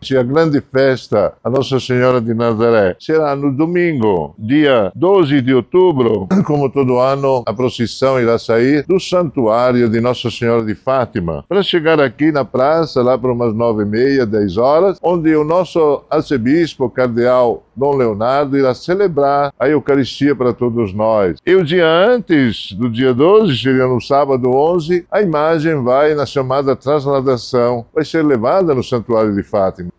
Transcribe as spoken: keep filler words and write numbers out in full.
A grande festa a Nossa Senhora de Nazaré será no domingo, dia doze de outubro. Como todo ano, a procissão irá sair do Santuário de Nossa Senhora de Fátima, para chegar aqui na praça, lá para umas nove e meia, dez horas, onde o nosso arcebispo, o cardeal Dom Leonardo, irá celebrar a Eucaristia para todos nós. E o dia antes, do dia doze, seria no sábado onze, a imagem vai na chamada transladação, vai ser levada no Santuário de Fátima.